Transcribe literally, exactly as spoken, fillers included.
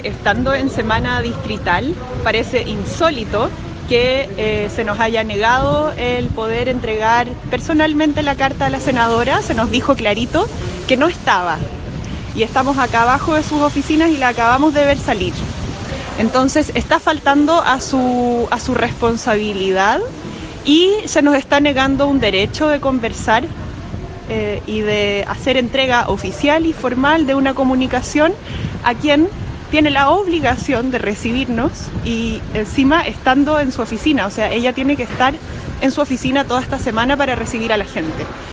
Estando en semana distrital, parece insólito que eh, se nos haya negado el poder entregar personalmente la carta a la senadora. Se nos dijo clarito que no estaba. Y estamos acá abajo de sus oficinas y la acabamos de ver salir. Entonces está faltando a su, a su responsabilidad y se nos está negando un derecho de conversar eh, y de hacer entrega oficial y formal de una comunicación a quien tiene la obligación de recibirnos y encima estando en su oficina. O sea, ella tiene que estar en su oficina toda esta semana para recibir a la gente.